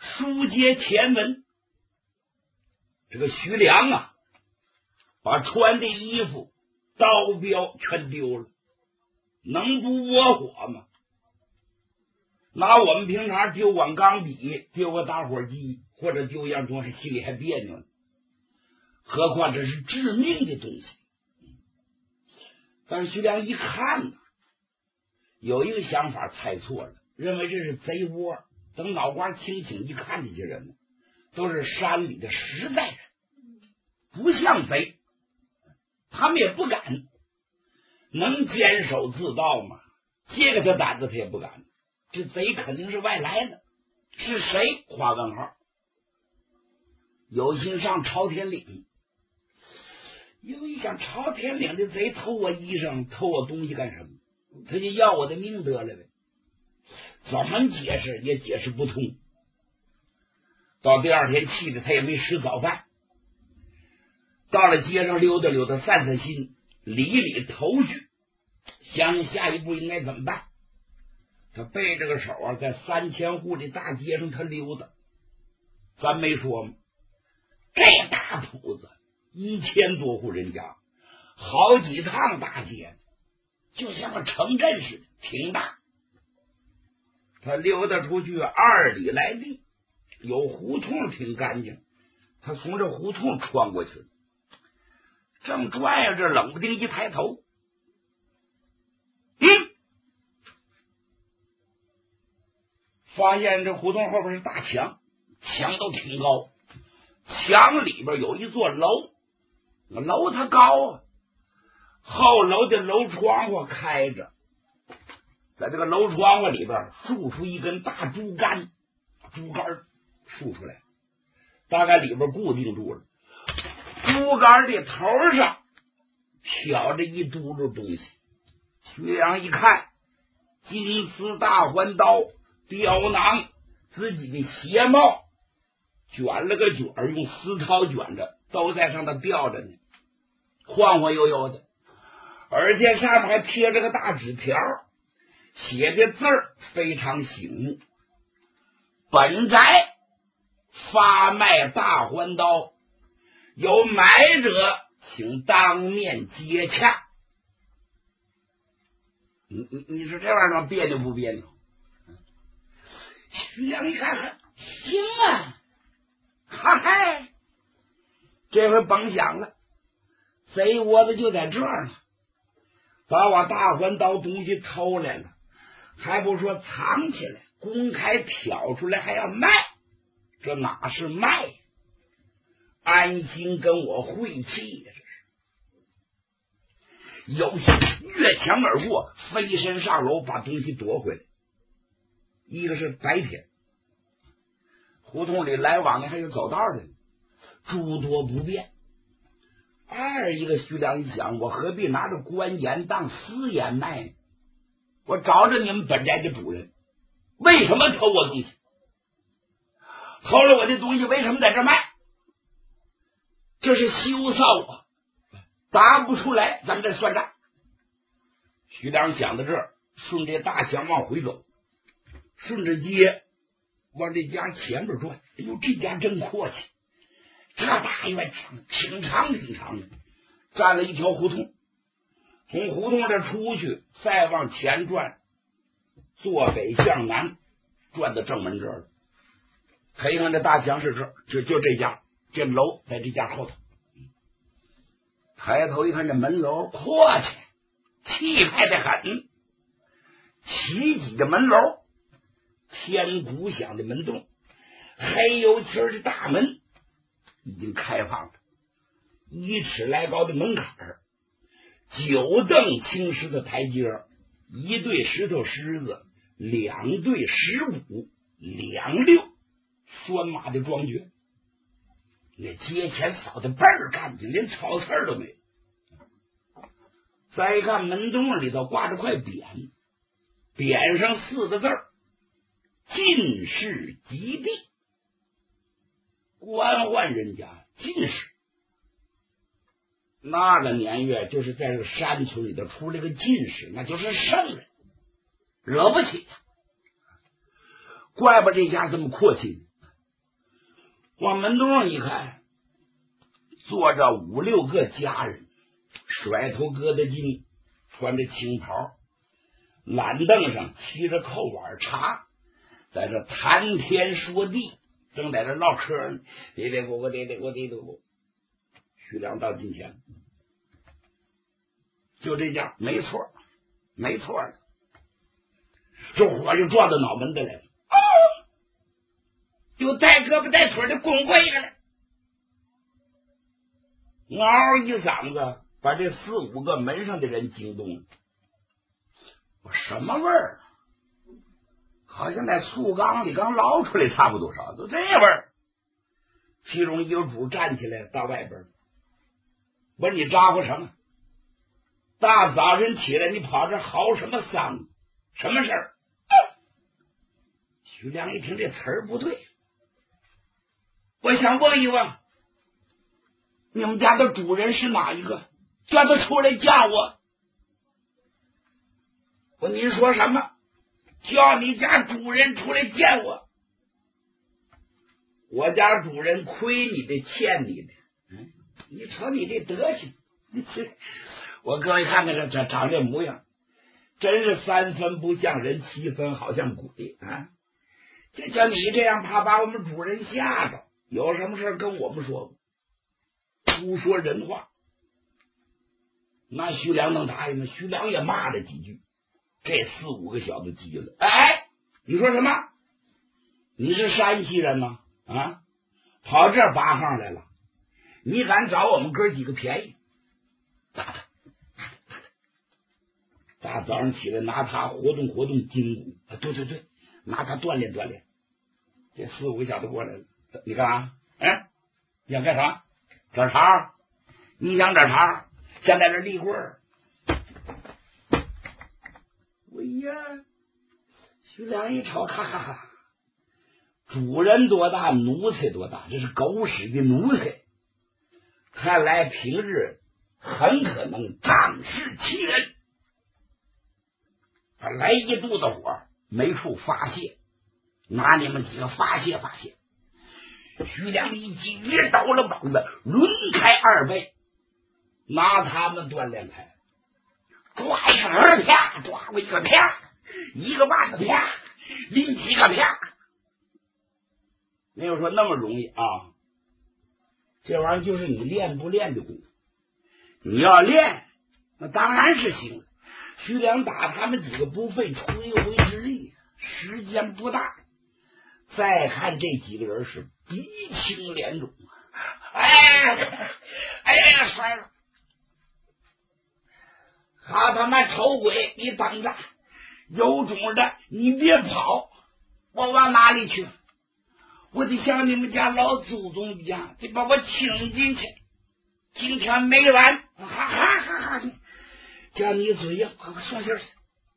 书接前文，这个徐良啊，把穿的衣服、刀镖全丢了，能不窝火吗？拿我们平常丢碗钢笔、丢个打火机或者丢样东西，心里还别扭呢，何况这是致命的东西。但是徐良一看呢，有一个想法猜错了，认为这是贼窝。等脑瓜清醒一看，这些人呢，都是山里的实在人，不像贼，他们也不敢，能坚守自盗吗？借个他胆子他也不敢。这贼肯定是外来的，是谁？画问号。有心上朝天岭，因为想朝天岭的贼偷我衣裳、偷我东西干什么？他就要我的命得了呗。怎么解释也解释不通。到第二天气的他也没吃早饭，到了街上溜达溜达，散散心，理理头绪，想想下一步应该怎么办。他背着个手啊，在3000户的大街上他溜达。咱没说吗？这大铺子1000多户人家，好几趟大街，就像个城镇似的，挺大。他溜达出去2里来地，有胡同挺干净，他从这胡同穿过去了。正转悠着，冷不丁一抬头，发现这胡同后边是大墙，墙都挺高，墙里边有一座楼，楼它高啊，后楼的楼窗户开着，在这个楼窗户里边竖出一根大竹竿，竹竿竖出来，大概里边固定住了。竹竿的头上挑着一嘟噜东西。徐良一看，金丝大环刀、镖囊，自己的鞋帽卷了个卷儿，用丝绦卷着，都在上头吊着呢，晃晃悠悠的。而且上面还贴着个大纸条，写的字儿非常醒目：本宅发卖大环刀，有买者请当面接洽。你说这玩意儿别扭不别扭？徐良一看，行啊，哈嗨，这回甭想了，贼窝子就在这儿呢，把我大环刀东西偷来了，还不说藏起来，公开挑出来还要卖，这哪是卖？安心跟我晦气呀！这是有心越墙而过，飞身上楼把东西夺回来。一个是白天，胡同里来往的还有走道的，诸多不便；二一个徐良一想，我何必拿着官盐当私盐卖呢？我找着你们本宅的主人，为什么偷我东西？偷了我的东西为什么在这卖？这是羞臊我，答不出来，咱们再算账。徐良想到这儿，顺着大墙往回走，顺着街往这家前边转。哎呦，这家真阔气，这大院墙挺长挺长的，占了一条胡同。从胡同这出去，再往前转，坐北向南，转到正门这儿了。他一看这大墙是这儿，就这家，这楼在这家后头。抬头一看，这门楼阔气，气派的很，奇几的门楼，天鼓响的门洞，黑油漆的大门已经开放了，1尺来高的门槛儿，9蹬青石的台阶，1对石头狮子，2对石鼓，2溜拴马的庄爵。那街前扫的倍儿干净，连草刺儿都没有。再一看门洞里头挂着块匾，匾上4个字儿：进士及第。官宦人家进士，那个年月就是在这个山村里头出了个进士，那就是圣人，惹不起他。怪不这家这么阔气， 往门洞上一看，坐着5、6个家人，甩头疙瘩巾，穿着青袍，懒凳上沏着口碗茶，在这谈天说地，正在这唠嗑呢。嘀嘀咕咕，嘀嘀咕，嘀嘀咕。徐良到近前，就这样，没错，没错的。这火就撞到脑门子来了，就带胳膊带腿的滚过一个来，嗷一嗓子，把这4、5个门上的人惊动了。什么味儿？好像在醋缸里刚捞出来差不多少，都这味儿。其中一个主站起来到外边，问你咋呼什么？大早晨起来你跑这嚎什么丧？什么事儿？徐良一听这词儿不对，我想问一问，你们家的主人是哪一个？叫他出来见我。您说什么？叫你家主人出来见我。我家主人亏你的欠你的，你瞅你这德行，我各位看那个这长这模样，真是3分不像人，7分好像鬼啊！这叫你这样，怕把我们主人吓着，有什么事跟我们说，不说人话。那徐良能答应吗？徐良也骂了几句，这4、5个小子急了。哎，你说什么？你是山西人吗？啊，跑这儿拔行来了？你敢找我们哥几个便宜？打他！大早上起来拿他活动活动筋骨，对对对，拿他锻炼锻炼。这4、5个小子过来了，你干啥？你想干啥？找茬？你想找茬？想在这立棍儿？哎呀！徐良一瞅，哈哈哈！主人多大，奴才多大，这是狗屎的奴才。看来平日很可能仗势欺人，本来一肚子火，没处发泄，拿你们几个发泄发泄。徐良一急，一抖了膀子，抡开2倍，拿他们锻炼开，抓一个啪，抓过一个啪，一个腕子啪，拎几个啪。没有说那么容易啊，这玩意儿就是你练不练的功夫。你要练，那当然是行。徐良打他们几个不费吹灰之力，时间不大。再看这几个人是鼻青脸肿，哎呀，摔了！好他妈丑鬼，你等着，有种的你别跑，我往哪里去？我得像你们家老祖宗一样，得把我请进去。今天没完，哈哈哈哈！叫你嘴硬，快快送信去。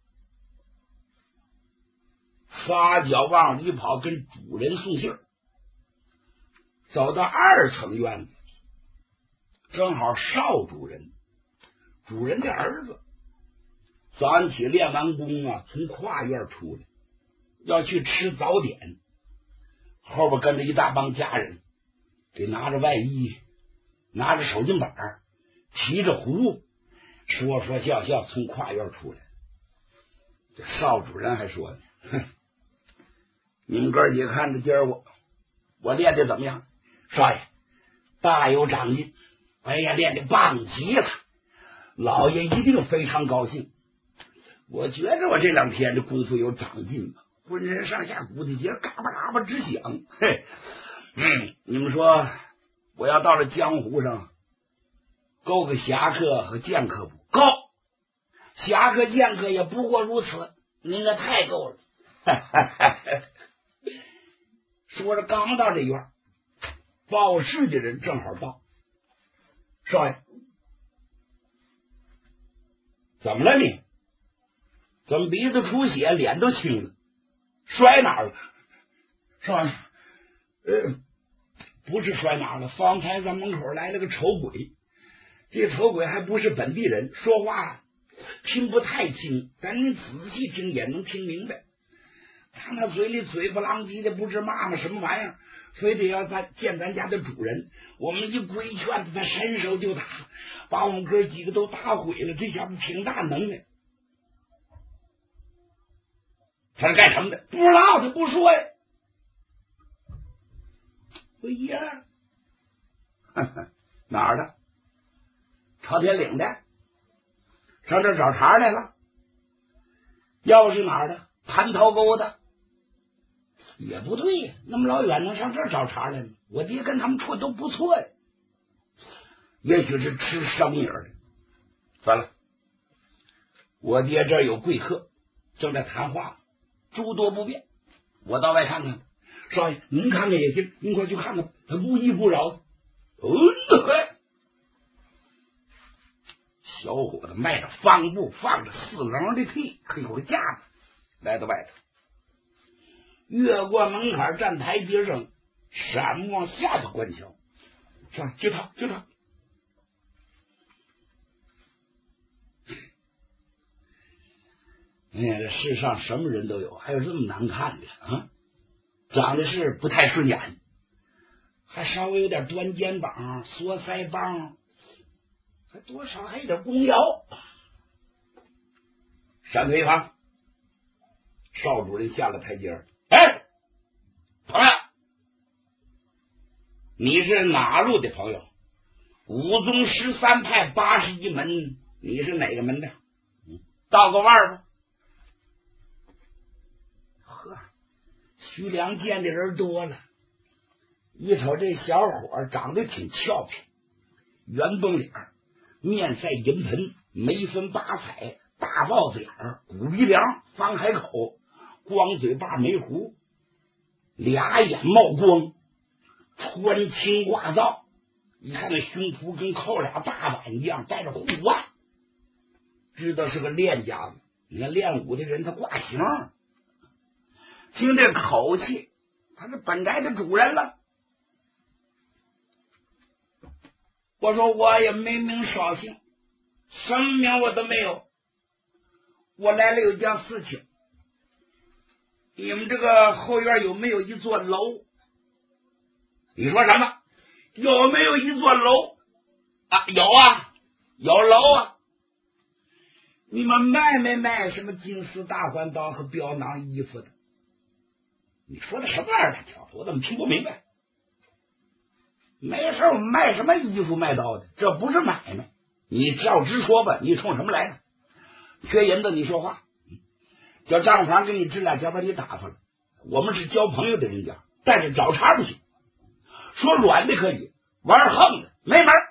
撒脚往里跑，跟主人送信。走到2层院子，正好少主人，主人的儿子，早上起练完功啊，从跨院出来，要去吃早点。后边跟着一大帮家人，给拿着外衣，拿着手巾板，提着壶，说说笑笑从跨院出来。这少主人还说呢，哼，你们哥几个看着今儿我练的怎么样？少爷大有长进，哎呀，练的棒极了，老爷一定非常高兴。我觉着我这2天的功夫有长进吧，浑身上下骨头节嘎巴嘎巴直响。嘿，你们说我要到了江湖上够个侠客和剑客不够？侠客剑客也不过如此，您那太够了。说着刚到这院，报事的人正好到。少爷，怎么了你？怎么鼻子出血，脸都青了？摔哪儿了？少爷，不是摔哪儿了，方才咱门口来了个丑鬼，这丑鬼还不是本地人，说话听不太清，但你仔细听也能听明白。 他那嘴里嘴不狼藉的，不知骂什么玩意儿，非得要见咱家的主人。我们一规劝他，他伸手就打，把我们哥几个都打毁了。这家伙挺大能耐。他是干什么的？不知道，他不说呀。哎呀，哪儿的？朝天岭的，上这找茬来了。要是哪儿的？蟠桃沟的。也不对呀，那么老远能上这找茬来呢？我爹跟他们处都不错呀。也许是吃生意的。算了，我爹这儿有贵客，正在谈话，诸多不便，我到外看看。少爷，您看看也行，您快去看看，他不依不饶。小伙子迈着方步，放着4棱的屁，有个架子，来到外头，越过门槛，站台阶上，闪目往下头观瞧。是吧？就他。哎呀，这世上什么人都有，还有这么难看的啊！长得是不太顺眼，还稍微有点端肩膀、缩腮帮，还多少还有点弓腰。闪退一旁，邵主任下了台阶。哎，朋友，你是哪路的朋友？武宗13派81门，你是哪个门的？道个腕吧。呵，徐良见的人多了，一瞅这小伙长得挺俏皮，圆绷脸，面赛银盆，眉分8彩，大豹子眼，鼓鼻梁，方海口，光嘴巴没胡，俩眼冒光，穿青挂皂，一看那胸脯跟扣俩大碗一样，带着护腕，知道是个练家子。你看练武的人他挂型，听这口气，他是本宅的主人了。我说我也没名少姓，什么名我都没有。我来了有件事情，你们这个后院有没有一座楼？你说什么？有没有一座楼啊？有啊，有楼啊。你们卖没卖什么金丝大环刀和镖囊衣服的？你说的什么玩意儿？我怎么听不明白？没事，我们卖什么衣服卖刀的？这不是买卖。你照直说吧，你冲什么来的？缺银子你说话，叫账房给你支2钱把你打发了。我们是交朋友的人家，但是找茬不行。说软的可以，玩横的没门。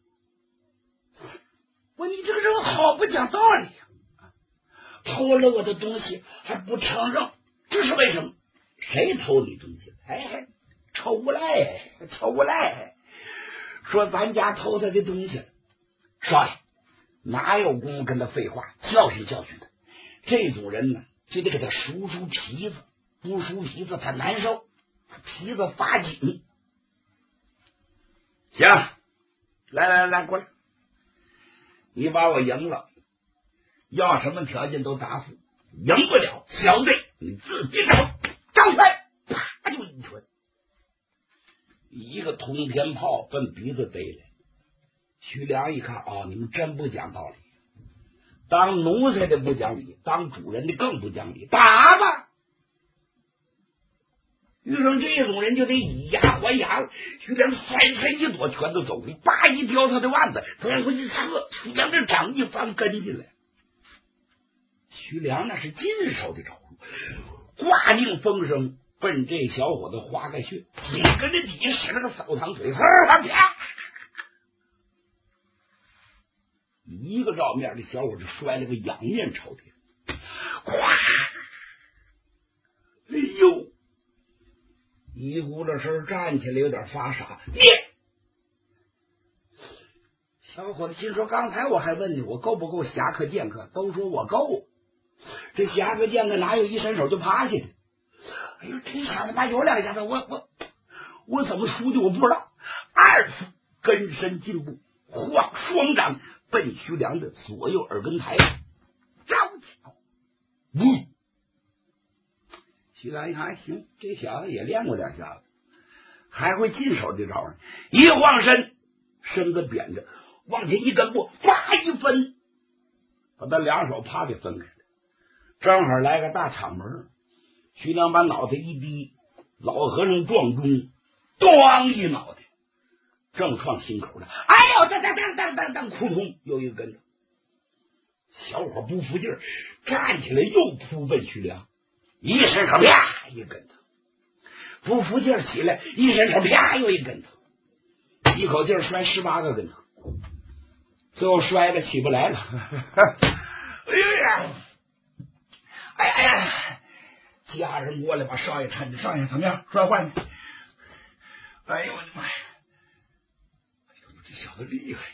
你这个人好不讲道理啊！偷了我的东西还不承认，这是为什么？谁偷你东西？哎，臭无赖！说咱家偷他的东西了。少爷，哪有功夫跟他废话？教训教训他。这种人呢，就得给他梳皮子，不梳皮子他难受，皮子发紧。行，来，过来。你把我赢了，要什么条件都答复。赢不了，小子你自己找。张拳，啪就一拳，一个通天炮奔鼻子逮来。徐良一看，你们真不讲道理，当奴才的不讲理，当主人的更不讲理，打吧！遇上这种人就得以牙还牙了。徐良翻身一躲，拳头走出，叭一叼他的腕子，转回去撤。徐良这掌一翻跟进来，徐良那是金手的招数，挂定风声奔这小伙子花个穴，紧跟着底下使了个扫堂腿，啪！一个照面，这小伙子摔了个仰面朝天，咵！哎呦！一股子声站起来，有点发傻。小伙子心说：刚才我还问你我够不够侠客剑客，都说我够。这侠客剑客哪有一伸手就趴下的？哎呦，这小子妈有2下子，我怎么输的我不知道。2次跟身进步，晃双掌奔徐良的左右耳根台，招巧。 徐良一看，行，这小子也练过两下子，还会进手这招呢。一晃身，身子扁着，往前一根步，啪一分，把他两手啪给分开了。正好来个大敞门，徐良把脑袋一低，老和尚撞钟，咣一脑袋，正撞心口了。哎呦，当，扑通，又一个跟头。小伙不服劲儿，站起来又扑奔徐良，一伸手啪一跟头，不服劲儿起来，一伸手啪又一跟头，一口劲儿摔18个跟头，最后摔的起不来了。哎呀，家人过来把少爷搀着，少爷怎么样？摔坏没？哎呦我的妈呀！哎呦，这小子厉害！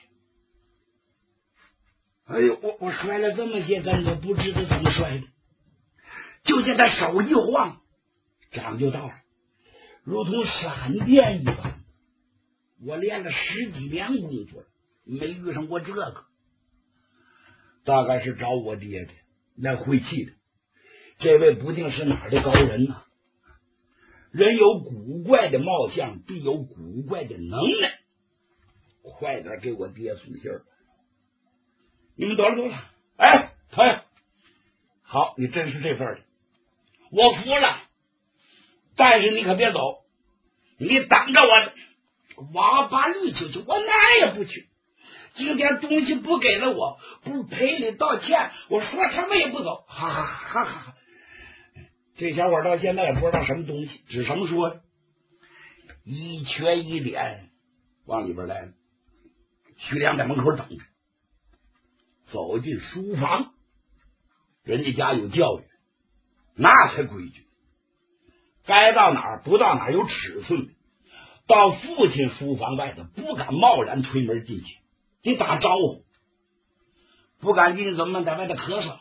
哎呦，我摔了这么些跟头，不知道怎么摔的。就见他手一晃，掌就到了，如同闪电一般。我练了10几年功夫了，没遇上过这个。大概是找我爹的，那会气的。这位不定是哪儿的高人呢？人有古怪的貌相，必有古怪的能耐。快点给我爹送信儿！你们得了。哎，朋友，好，你真是这份的，我服了。但是你可别走，你等着我往八路去，我哪也不去。今天东西不给了我，不赔礼道歉，我说什么也不走。哈哈哈哈！这小伙到现在也不知道什么东西，指什么说的，一拳一点往里边来了。徐良在门口等着，走进书房，人家家有教育，那才规矩，该到哪儿不到哪儿有尺寸的。到父亲书房外头不敢贸然推门进去，得打招呼，不敢进去怎么在外头咳嗽。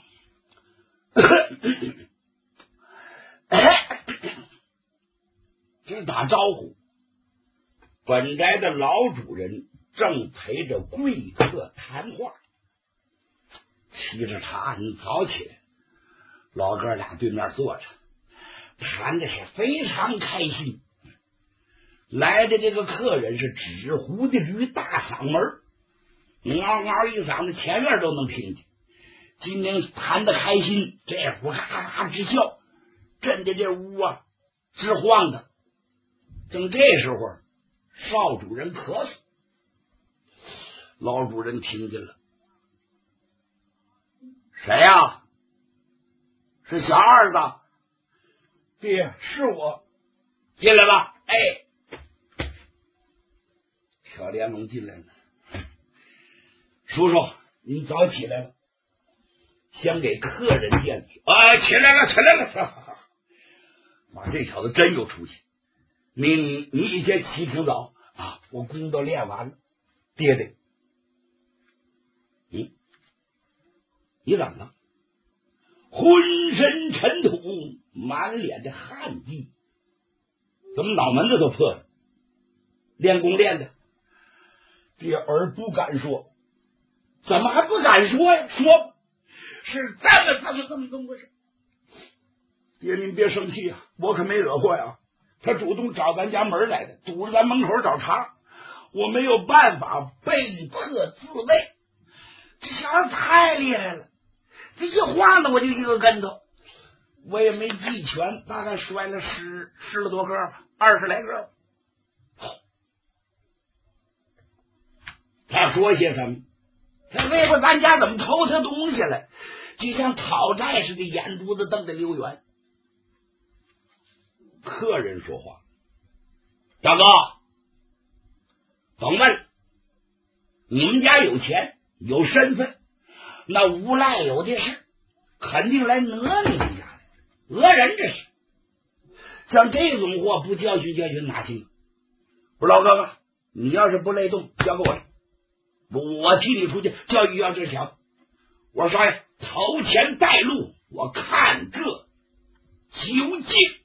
这打招呼，本宅的老主人正陪着贵客谈话，沏着茶，你早起来，老哥俩对面坐着，谈的是非常开心。来的这个客人是纸糊的驴，大嗓门，嗷嗷一嗓子，前面都能听见。今天谈的开心，这会哈哈直笑，震的这屋啊直晃的。正这时候，少主人咳嗽，老主人听见了，谁呀？是小二子。爹，是我。进来吧。哎，小莲龙进来了。叔叔，您早起来了，先给客人见去。起来了。妈，这小子真有出息。你以前起挺早啊，我功都练完了。爹爹，你怎么了？浑身尘土，满脸的汗迹，怎么脑门子都破了？练功练的？爹儿不敢说。怎么还不敢说呀？说是这么回事。爹您别生气啊，我可没惹祸呀。他主动找咱家门来的，堵着咱门口找茬，我没有办法，被迫自卫。这小孩太厉害了，这一晃的我就一个跟头，我也没记全，大概摔了十了多个吧，20来个。他说些什么？他为过咱家怎么偷他东西来，就像讨债似的，眼珠子瞪得溜圆。客人说话：大哥，甭问了，你们家有钱有身份，那无赖有的是，肯定来讹你们家来，讹人这是。像这种货不教训教训哪行？我说老哥哥，你要是不累动，交给我，我替你出去教育这小子。我说少爷，头前带路，我看这究竟。